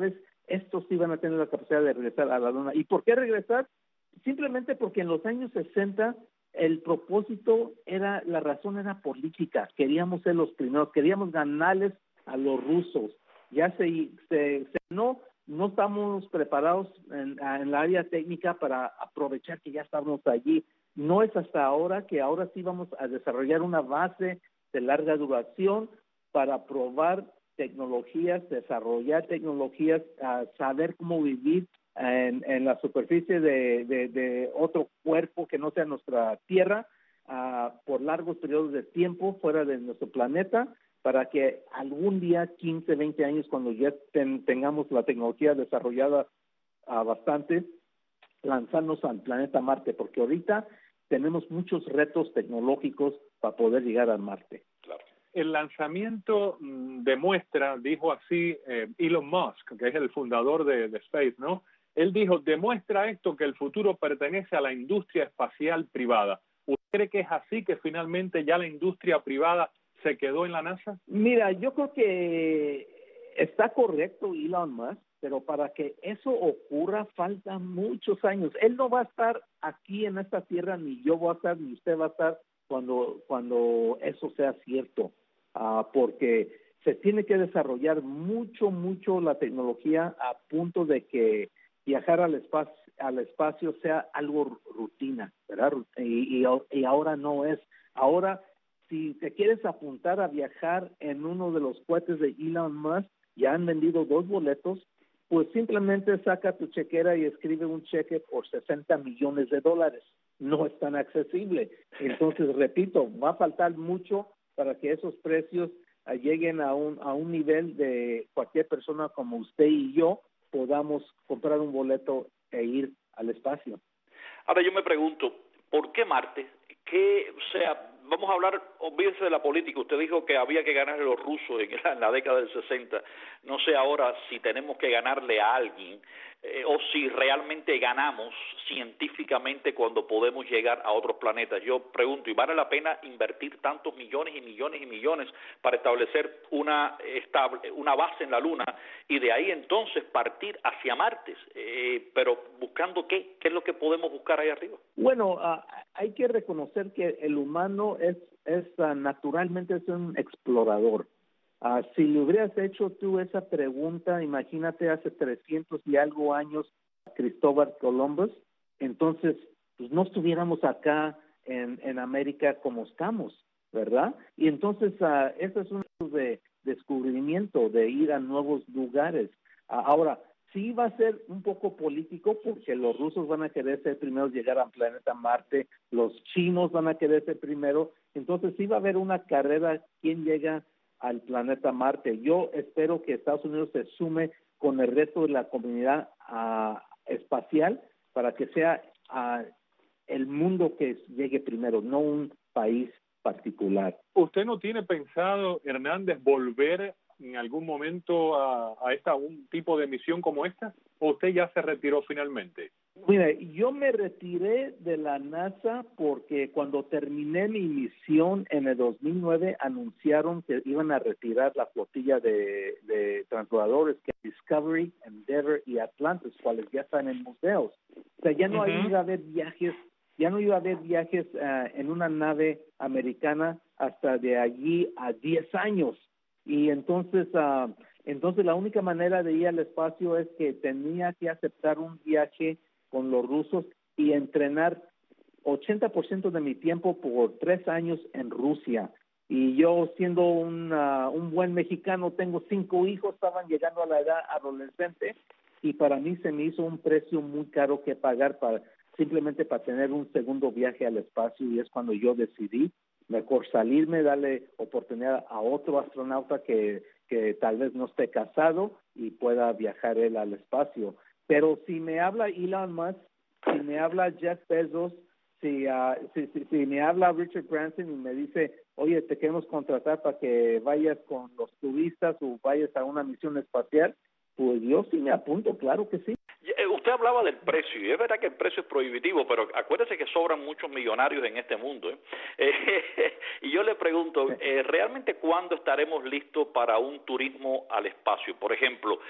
estos sí van a tener la capacidad de regresar a la Luna. ¿Y por qué regresar? Simplemente porque en los años sesenta el propósito era, la razón era política, queríamos ser los primeros, queríamos ganarles a los rusos. Ya se, se, se no, no estamos preparados en, en la área técnica para aprovechar que ya estamos allí. No es hasta ahora que ahora sí vamos a desarrollar una base de larga duración para probar tecnologías, desarrollar tecnologías, uh, saber cómo vivir en, en la superficie de, de, de otro cuerpo que no sea nuestra Tierra uh, por largos periodos de tiempo fuera de nuestro planeta, para que algún día, quince, veinte años, cuando ya ten, tengamos la tecnología desarrollada uh, bastante, lanzarnos al planeta Marte, porque ahorita tenemos muchos retos tecnológicos para poder llegar a Marte. Claro. El lanzamiento demuestra, dijo así eh, Elon Musk, que es el fundador de, de Space, ¿no? Él dijo, demuestra esto que el futuro pertenece a la industria espacial privada. ¿Usted cree que es así, que finalmente ya la industria privada se quedó en la NASA? Mira, yo creo que está correcto Elon Musk, pero para que eso ocurra faltan muchos años. Él no va a estar aquí en esta tierra, ni yo voy a estar, ni usted va a estar cuando, cuando eso sea cierto, uh, porque se tiene que desarrollar mucho, mucho la tecnología a punto de que viajar al espacio, al espacio sea algo rutina, ¿verdad? Y, y, y ahora no es. Ahora, si te quieres apuntar a viajar en uno de los cohetes de Elon Musk, ya han vendido dos boletos, pues simplemente saca tu chequera y escribe un cheque por sesenta millones de dólares. No es tan accesible. Entonces, repito, va a faltar mucho para que esos precios uh, lleguen a un, a un nivel de cualquier persona como usted y yo podamos comprar un boleto e ir al espacio. Ahora yo me pregunto, ¿por qué Marte? ¿Qué, o sea, vamos a hablar, olvídense de la política, usted dijo que había que ganarle a los rusos en la, en la década del sesenta, no sé ahora si tenemos que ganarle a alguien eh, o si realmente ganamos científicamente cuando podemos llegar a otros planetas. Yo pregunto, ¿y vale la pena invertir tantos millones y millones y millones para establecer una, estable, una base en la Luna y de ahí entonces partir hacia Marte? Eh, pero buscando qué, ¿qué es lo que podemos buscar ahí arriba? Bueno, uh, hay que reconocer que el humano es, es uh, naturalmente es un explorador. Uh, si le hubieras hecho tú esa pregunta, imagínate hace trescientos y algo años a Cristóbal Columbus, entonces pues no estuviéramos acá en, en América como estamos, ¿verdad? Y entonces uh, eso es un de descubrimiento, de ir a nuevos lugares. Uh, ahora, sí va a ser un poco político porque los rusos van a querer ser primeros llegar al planeta Marte, los chinos van a querer ser primero, entonces sí va a haber una carrera quién llega al planeta Marte. Yo espero que Estados Unidos se sume con el resto de la comunidad uh, espacial para que sea uh, el mundo que llegue primero, no un país particular. ¿Usted no tiene pensado, Hernández, volver en algún momento a, a esta un tipo de misión como esta? ¿O usted ya se retiró finalmente? Mira, yo me retiré de la NASA porque cuando terminé mi misión en el dos mil nueve anunciaron que iban a retirar la flotilla de, de transbordadores que Discovery, Endeavour y Atlantis, cuales ya están en museos. O sea, ya no uh-huh. iba a haber viajes, ya no iba a haber viajes uh, en una nave americana hasta de allí a diez años. Y entonces, uh, entonces la única manera de ir al espacio es que tenía que aceptar un viaje con los rusos y entrenar ochenta por ciento de mi tiempo por tres años en Rusia. Y yo, siendo un, uh, un buen mexicano, tengo cinco hijos, estaban llegando a la edad adolescente, y para mí se me hizo un precio muy caro que pagar para simplemente para tener un segundo viaje al espacio, y es cuando yo decidí mejor salirme, darle oportunidad a otro astronauta que, que tal vez no esté casado y pueda viajar él al espacio. Pero si me habla Elon Musk, si me habla Jeff Bezos, si, uh, si, si, si me habla Richard Branson y me dice, oye, te queremos contratar para que vayas con los turistas o vayas a una misión espacial, pues yo sí me apunto, claro que sí. Usted hablaba del precio, y es verdad que el precio es prohibitivo, pero acuérdese que sobran muchos millonarios en este mundo, ¿eh? Eh, y yo le pregunto, eh, ¿realmente cuándo estaremos listos para un turismo al espacio? Por ejemplo,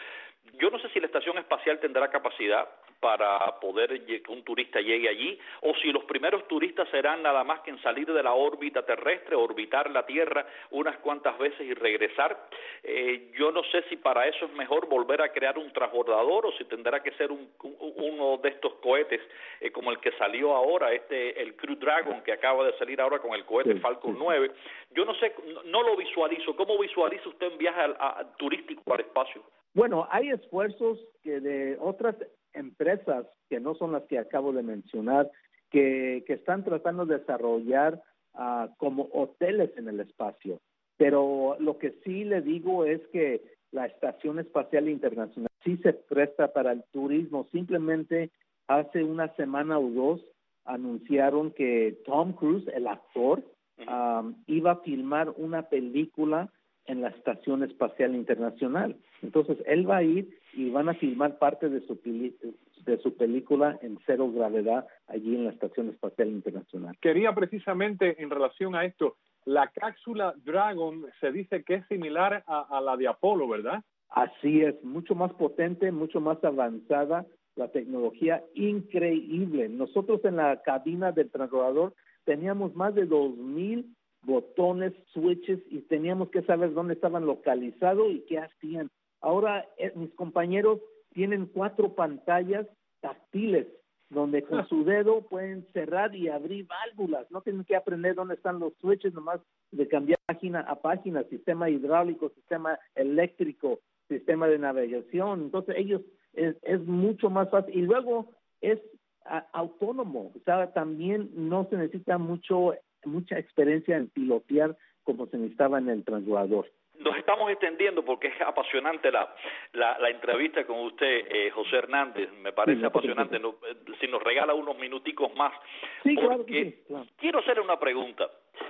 Yo no sé si la estación espacial tendrá capacidad para poder que un turista llegue allí, o si los primeros turistas serán nada más que en salir de la órbita terrestre, orbitar la Tierra unas cuantas veces y regresar. Eh, yo no sé si para eso es mejor volver a crear un transbordador o si tendrá que ser un, un, uno de estos cohetes eh, como el que salió ahora, este el Crew Dragon que acaba de salir ahora con el cohete sí, Falcon sí. nueve. Yo no sé, no, no lo visualizo. ¿Cómo visualiza usted un viaje a, a, turístico al espacio? Bueno, hay esfuerzos que de otras empresas que no son las que acabo de mencionar, que, que están tratando de desarrollar uh, como hoteles en el espacio. Pero lo que sí le digo es que la Estación Espacial Internacional sí se presta para el turismo. Simplemente hace una semana o dos anunciaron que Tom Cruise, el actor, um, iba a filmar una película en la Estación Espacial Internacional. Entonces, él va a ir y van a filmar parte de su, peli de su película en cero gravedad allí en la Estación Espacial Internacional. Quería precisamente en relación a esto, la cápsula Dragon se dice que es similar a, a la de Apolo, ¿verdad? Así es, mucho más potente, mucho más avanzada, la tecnología increíble. Nosotros en la cabina del transbordador teníamos más de dos mil botones, switches, y teníamos que saber dónde estaban localizados y qué hacían. Ahora eh, mis compañeros tienen cuatro pantallas táctiles donde con su dedo pueden cerrar y abrir válvulas. No tienen que aprender dónde están los switches, nomás de cambiar página a página, sistema hidráulico, sistema eléctrico, sistema de navegación. Entonces ellos es, es mucho más fácil. Y luego es a, autónomo. O sea, también no se necesita mucho mucha experiencia en pilotear como se necesitaba en el transbordador. Nos estamos extendiendo porque es apasionante la, la, la entrevista con usted, eh, José Hernández. Me parece sí, apasionante. No, si nos regala unos minuticos más. Sí, porque claro que sí, claro. Quiero hacerle una pregunta.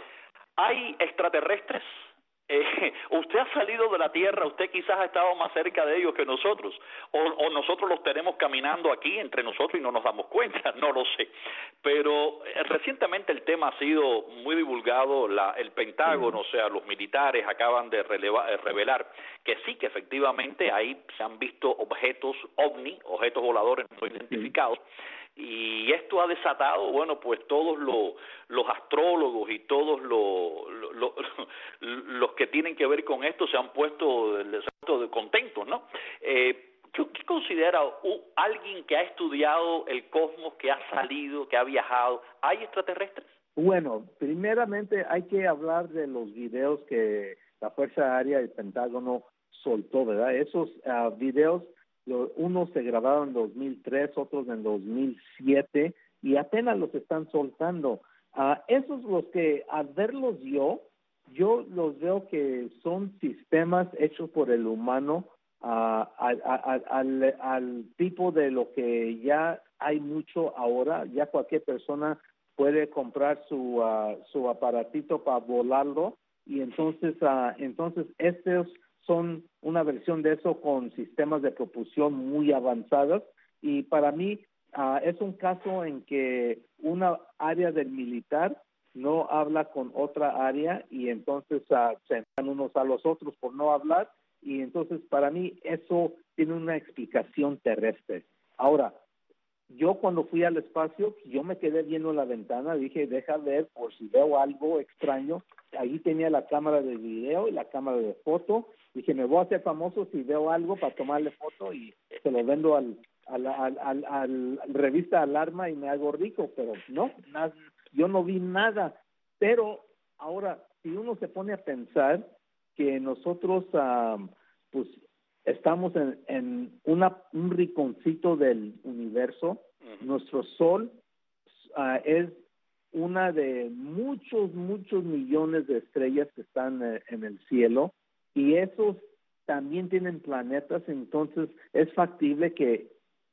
¿Hay extraterrestres? Eh, usted ha salido de la Tierra, usted quizás ha estado más cerca de ellos que nosotros, o, o nosotros los tenemos caminando aquí entre nosotros y no nos damos cuenta, no lo sé. Pero eh, recientemente el tema ha sido muy divulgado, la, el Pentágono, o sea, los militares acaban de releva, eh, revelar que sí, que efectivamente ahí se han visto objetos ovni, objetos voladores no identificados. Y esto ha desatado, bueno, pues todos los, los astrólogos y todos los, los, los, los que tienen que ver con esto se han puesto, se han puesto contentos, ¿no? Eh, ¿qué, ¿Qué considera uh, alguien que ha estudiado el cosmos, que ha salido, que ha viajado? ¿Hay extraterrestres? Bueno, primeramente hay que hablar de los videos que la Fuerza Aérea del Pentágono soltó, ¿verdad? Esos uh, videos, unos se grabaron en dos mil tres, otros en dos mil siete y apenas los están soltando. Uh, esos los que, al verlos yo, yo los veo que son sistemas hechos por el humano uh, al, al, al, al tipo de lo que ya hay mucho ahora. Ya cualquier persona puede comprar su, uh, su aparatito para volarlo y entonces, uh, entonces estos son una versión de eso con sistemas de propulsión muy avanzados y para mí uh, es un caso en que una área del militar no habla con otra área y entonces uh, se entran unos a los otros por no hablar y entonces para mí eso tiene una explicación terrestre. Ahora, yo cuando fui al espacio, yo me quedé viendo la ventana, dije, deja ver por si veo algo extraño. Ahí tenía la cámara de video y la cámara de foto. Dije, me voy a hacer famoso si veo algo para tomarle foto y se lo vendo al, al, al, al, al revista Alarma y me hago rico, pero no, nada, yo no vi nada. Pero ahora, si uno se pone a pensar que nosotros, um, pues, estamos en, en una, un rinconcito del universo. Uh-huh. Nuestro Sol uh, es una de muchos, muchos millones de estrellas que están eh, en el cielo y esos también tienen planetas, entonces es factible que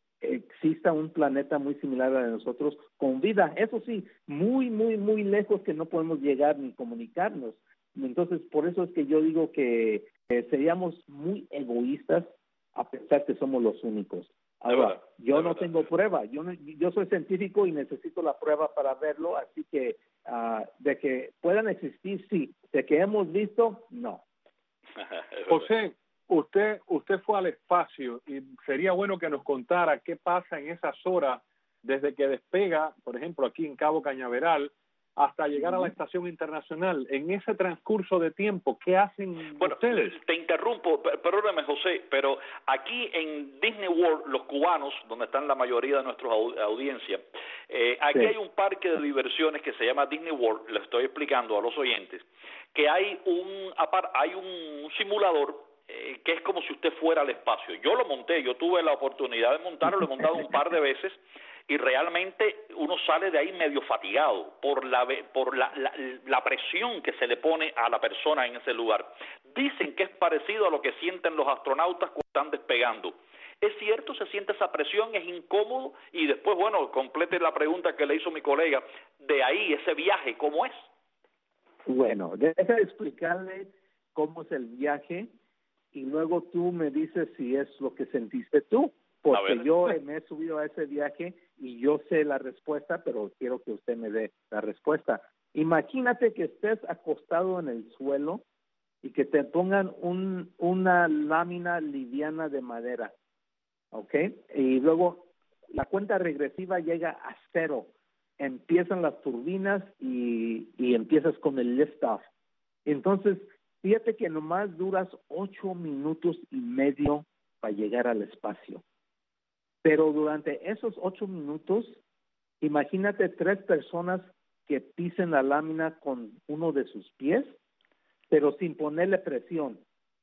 exista un planeta muy similar a nosotros con vida. Eso sí, muy, muy, muy lejos que no podemos llegar ni comunicarnos. Entonces, por eso es que yo digo que eh, seríamos muy egoístas a pensar que somos los únicos. Ahora, yo no tengo prueba, yo no, yo soy científico y necesito la prueba para verlo, así que uh, de que puedan existir, sí, de que hemos visto, no. José, usted, usted fue al espacio y sería bueno que nos contara qué pasa en esas horas desde que despega, por ejemplo, aquí en Cabo Cañaveral, hasta llegar a la estación internacional. En ese transcurso de tiempo, ¿qué hacen bueno, ustedes? Te interrumpo, perdóname, José, pero aquí en Disney World, los cubanos, donde están la mayoría de nuestra audiencia, eh, aquí sí. Hay un parque de diversiones que se llama Disney World, le estoy explicando a los oyentes, que hay un, hay un simulador eh, que es como si usted fuera al espacio. Yo lo monté, yo tuve la oportunidad de montarlo, lo he montado un par de veces, y realmente uno sale de ahí medio fatigado por la por la, la, la presión que se le pone a la persona en ese lugar. Dicen que es parecido a lo que sienten los astronautas cuando están despegando. ¿Es cierto? ¿Se siente esa presión? ¿Es incómodo? Y después, bueno, complete la pregunta que le hizo mi colega, de ahí, ese viaje, ¿cómo es? Bueno, deja de explicarle cómo es el viaje y luego tú me dices si es lo que sentiste tú. Porque yo me he subido a ese viaje y yo sé la respuesta, pero quiero que usted me dé la respuesta. Imagínate que estés acostado en el suelo y que te pongan un, una lámina liviana de madera, ¿ok? Y luego la cuenta regresiva llega a cero. Empiezan las turbinas y, y empiezas con el lift-off. Entonces, fíjate que nomás duras ocho minutos y medio para llegar al espacio. Pero durante esos ocho minutos, imagínate tres personas que pisen la lámina con uno de sus pies, pero sin ponerle presión.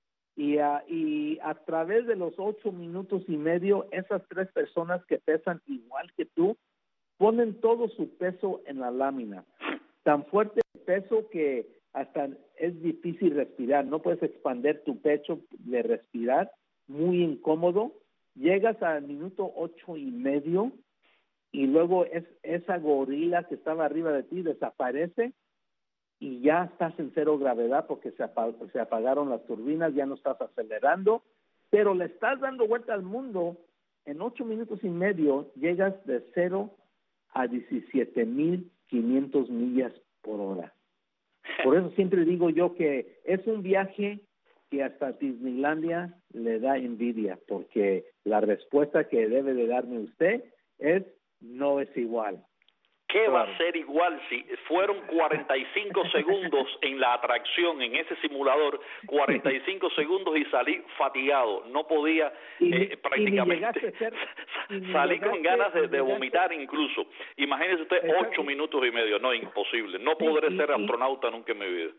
Y a, y a través de los ocho minutos y medio, esas tres personas que pesan igual que tú, ponen todo su peso en la lámina. Tan fuerte el peso que hasta es difícil respirar. No puedes expandir tu pecho de respirar, muy incómodo. Llegas al minuto ocho y medio y luego es, esa gorila que estaba arriba de ti desaparece y ya estás en cero gravedad porque se, apag se apagaron las turbinas, ya no estás acelerando, pero le estás dando vuelta al mundo. En ocho minutos y medio llegas de cero a diecisiete mil quinientas millas por hora. Por eso siempre digo yo que es un viaje que hasta Disneylandia le da envidia, porque la respuesta que debe de darme usted es no es igual. ¿Qué va a ser igual si fueron cuarenta y cinco segundos en la atracción, en ese simulador, cuarenta y cinco segundos y salí fatigado, no podía y, eh, prácticamente, ser, salí con ganas de, de vomitar incluso. Imagínese usted ocho minutos y medio, no, imposible, no podré y, ser y, astronauta nunca en mi vida.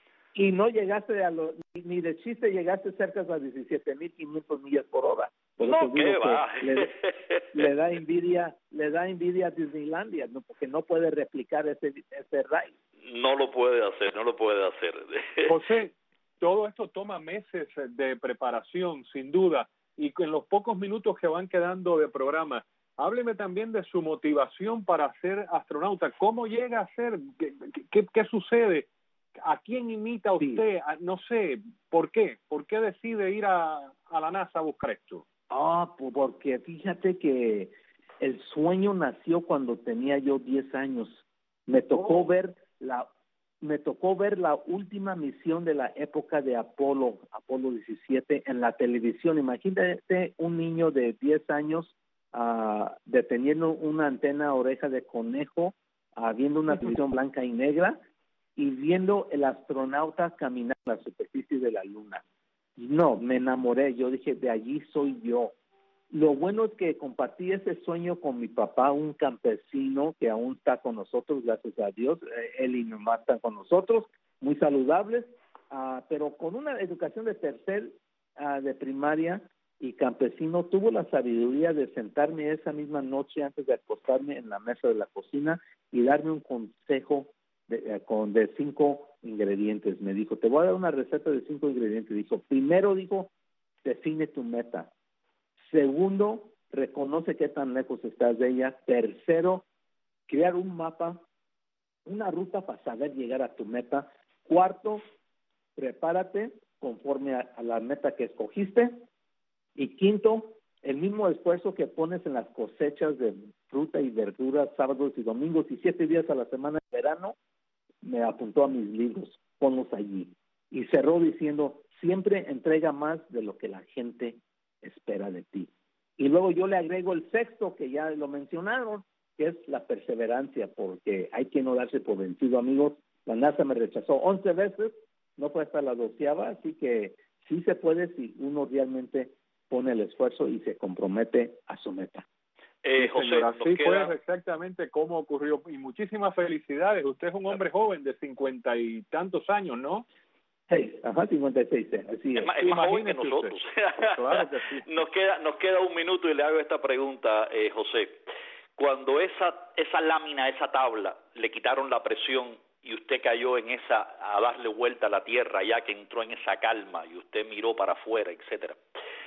Y no llegaste a lo, ni de chiste llegaste cerca a diecisiete mil quinientas millas por hora. Por no, ¿qué va? Le, le da envidia, le da envidia a Disneylandia, ¿no? Porque no puede replicar ese ese ride. No lo puede hacer, no lo puede hacer. José, todo esto toma meses de preparación, sin duda, y en los pocos minutos que van quedando de programa, hábleme también de su motivación para ser astronauta. ¿Cómo llega a ser? ¿Qué, qué, qué sucede? ¿A quién imita usted? Sí. No sé, ¿por qué? ¿Por qué decide ir a, a la NASA a buscar esto? Ah, porque fíjate que el sueño nació cuando tenía yo diez años. Me tocó oh. ver la me tocó ver la última misión de la época de Apolo, Apolo diecisiete en la televisión. Imagínate un niño de diez años uh, deteniendo una antena oreja de conejo, uh, viendo una televisión blanca y negra y viendo el astronauta caminar en la superficie de la luna. No, me enamoré, yo dije, de allí soy yo. Lo bueno es que compartí ese sueño con mi papá, un campesino que aún está con nosotros, gracias a Dios. Él y mi mamá están con nosotros, muy saludables, uh, pero con una educación de tercer, uh, de primaria y campesino, tuvo la sabiduría de sentarme esa misma noche antes de acostarme en la mesa de la cocina y darme un consejo De, eh, con de cinco ingredientes. Me dijo, te voy a dar una receta de cinco ingredientes. Dijo, primero, dijo, define tu meta. Segundo, reconoce qué tan lejos estás de ella. Tercero, crear un mapa, una ruta para saber llegar a tu meta. Cuarto, prepárate conforme a, a la meta que escogiste. Y quinto, el mismo esfuerzo que pones en las cosechas de fruta y verduras sábados y domingos y siete días a la semana de verano, me apuntó a mis libros, ponlos allí. y cerró diciendo, siempre entrega más de lo que la gente espera de ti. Y luego yo le agrego el sexto, que ya lo mencionaron, que es la perseverancia, porque hay que no darse por vencido, amigos. La NASA me rechazó once veces, no fue hasta la doceava, así que sí se puede si uno realmente pone el esfuerzo y se compromete a su meta. Eh, José, señora, así queda... fue exactamente cómo ocurrió, y muchísimas felicidades. Usted es un hombre joven de cincuenta y tantos años, ¿no? Seis, ajá, cincuenta y seis, así es. Es más, es más joven que nosotros. Claro que sí. Nos queda, nos queda un minuto y le hago esta pregunta, eh, José. Cuando esa, esa lámina, esa tabla, le quitaron la presión y usted cayó en esa, a darle vuelta a la tierra, ya que entró en esa calma y usted miró para afuera, etcétera.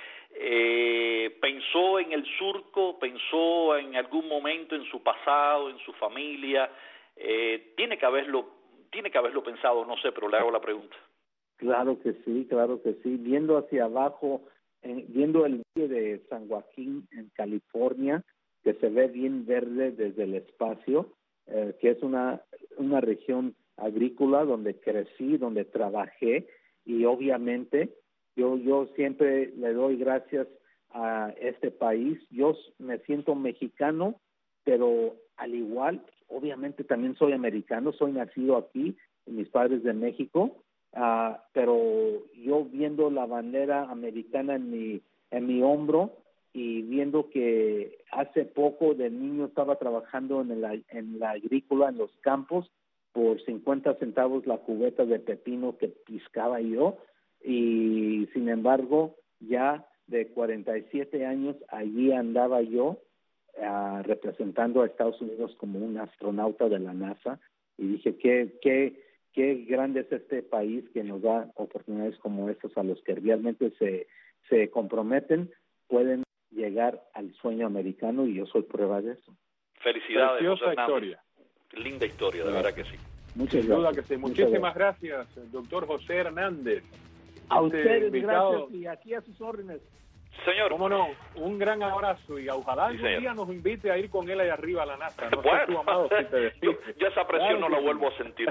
Eh, ¿Pensó en el surco? ¿Pensó en algún momento en su pasado, en su familia? Eh, tiene que haberlo, tiene que haberlo pensado, no sé, pero le hago la pregunta. Claro que sí, claro que sí. Viendo hacia abajo, eh, viendo el valle de San Joaquín en California, que se ve bien verde desde el espacio, eh, que es una, una región agrícola donde crecí, donde trabajé, y obviamente yo, yo siempre le doy gracias a este país. Yo me siento mexicano, pero al igual, obviamente también soy americano, soy nacido aquí, mis padres de México, uh, pero yo viendo la bandera americana en mi, en mi hombro, y viendo que hace poco de niño estaba trabajando en la, en la agrícola, en los campos, por cincuenta centavos la cubeta de pepino que piscaba yo, y sin embargo ya de cuarenta y siete años allí andaba yo uh, representando a Estados Unidos como un astronauta de la NASA, y dije qué, qué, qué grande es este país que nos da oportunidades como estas a los que realmente se, se comprometen, pueden llegar al sueño americano, y yo soy prueba de eso. Felicidades, Preciosa historia. Linda historia, de verdad que sí. Muchas Sin duda gracias. que sí. Muchísimas gracias, gracias doctor José Hernández. A Este ustedes, invitado, gracias, y aquí a sus órdenes. Señor. Cómo no, un gran abrazo, y ojalá Sí, algún señor. día nos invite a ir con él allá arriba a la NASA. No Bueno, sé tú, Amado, si te yo, decides. yo esa presión Claro no que la sí. vuelvo a sentir.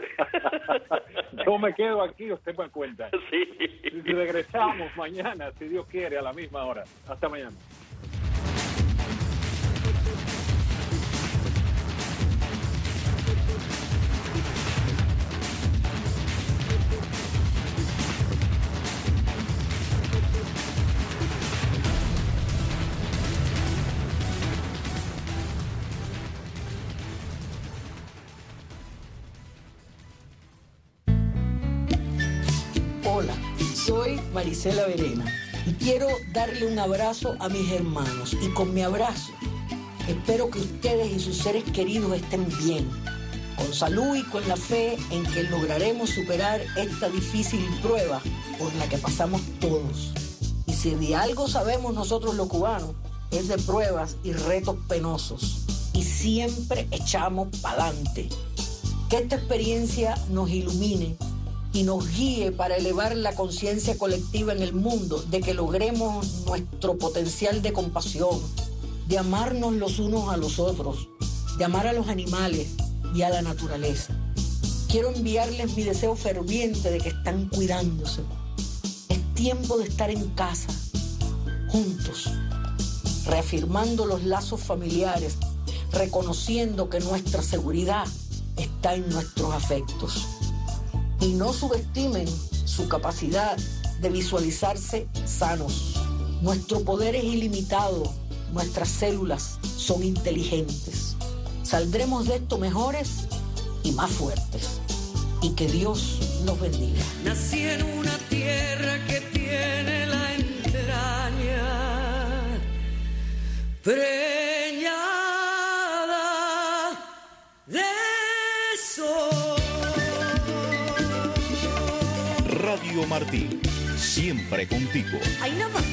Yo me quedo aquí, usted me cuenta. Sí. Y regresamos mañana, si Dios quiere, a la misma hora. Hasta mañana. Hola, soy Marisela Verena y quiero darle un abrazo a mis hermanos, y con mi abrazo espero que ustedes y sus seres queridos estén bien, con salud y con la fe en que lograremos superar esta difícil prueba por la que pasamos todos. Y si de algo sabemos nosotros los cubanos, es de pruebas y retos penosos, y siempre echamos pa'lante. Que esta experiencia nos ilumine y nos guíe para elevar la conciencia colectiva en el mundo, de que logremos nuestro potencial de compasión, de amarnos los unos a los otros, de amar a los animales y a la naturaleza. Quiero enviarles mi deseo ferviente de que están cuidándose. Es tiempo de estar en casa, juntos, reafirmando los lazos familiares, reconociendo que nuestra seguridad está en nuestros afectos. Y no subestimen su capacidad de visualizarse sanos. Nuestro poder es ilimitado, nuestras células son inteligentes. Saldremos de esto mejores y más fuertes. Y que Dios nos bendiga. Nací en una tierra que tiene la entraña preñada de sol. Radio Martí, siempre contigo. Ahí no va.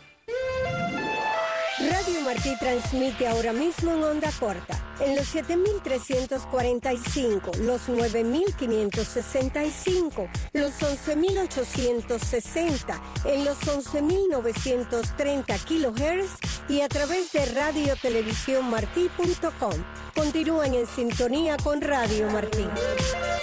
Radio Martí transmite ahora mismo en onda corta, en los siete mil trescientos cuarenta y cinco, los nueve mil quinientos sesenta y cinco, los once mil ochocientos sesenta, en los once mil novecientos treinta kilohertz y a través de radio televisión martí punto com. Continúan en sintonía con Radio Martí.